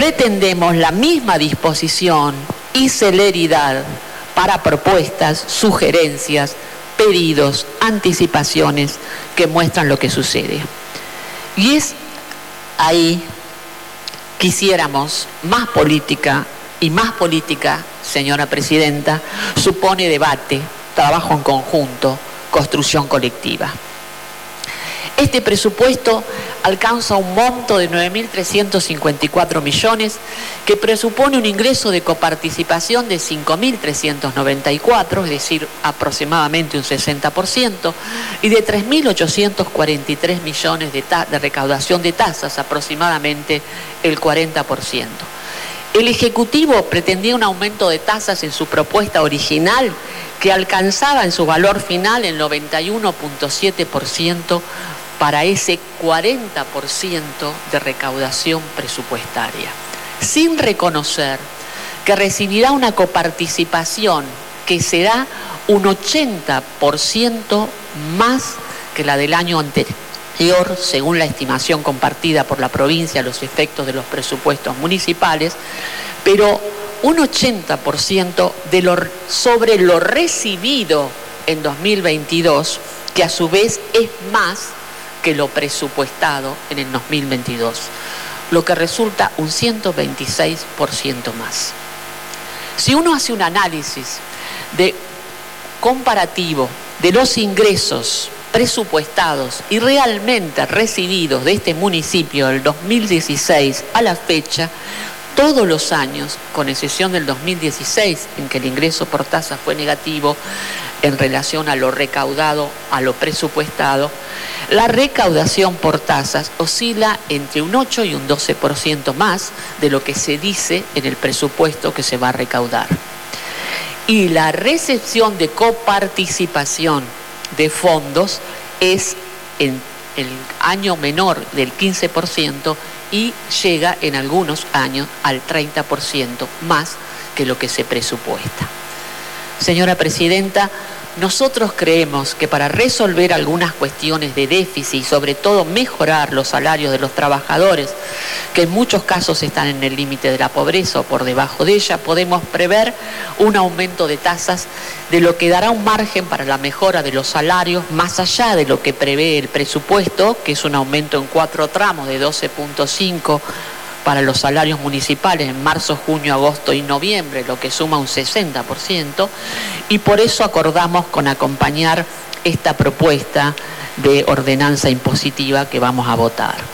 pretendemos la misma disposición y celeridad para propuestas, sugerencias, pedidos, anticipaciones que muestran lo que sucede. Y es ahí quisiéramos más política, y más política, señora presidenta, supone debate, trabajo en conjunto, construcción colectiva. Este presupuesto alcanza un monto de 9.354 millones, que presupone un ingreso de coparticipación de 5.394, es decir, aproximadamente un 60%, y de 3.843 millones de recaudación de tasas, aproximadamente el 40%. El Ejecutivo pretendía un aumento de tasas en su propuesta original que alcanzaba en su valor final el 91.7% para ese 40% de recaudación presupuestaria, sin reconocer que recibirá una coparticipación que será un 80% más que la del año anterior, según la estimación compartida por la provincia a los efectos de los presupuestos municipales, pero un 80% sobre lo recibido en 2022, que a su vez es más que lo presupuestado en el 2022, lo que resulta un 126% más. Si uno hace un análisis comparativo de los ingresos presupuestados y realmente recibidos de este municipio del 2016 a la fecha, todos los años, con excepción del 2016, en que el ingreso por tasa fue negativo en relación a lo recaudado, a lo presupuestado, la recaudación por tasas oscila entre un 8 y un 12% más de lo que se dice en el presupuesto que se va a recaudar. Y la recepción de coparticipación de fondos es en el año menor del 15% y llega en algunos años al 30% más que lo que se presupuesta. Señora Presidenta, nosotros creemos que para resolver algunas cuestiones de déficit y sobre todo mejorar los salarios de los trabajadores, que en muchos casos están en el límite de la pobreza o por debajo de ella, podemos prever un aumento de tasas de lo que dará un margen para la mejora de los salarios más allá de lo que prevé el presupuesto, que es un aumento en 4 tramos de 12.5 para los salarios municipales en marzo, junio, agosto y noviembre, lo que suma un 60%, y por eso acordamos con acompañar esta propuesta de ordenanza impositiva que vamos a votar.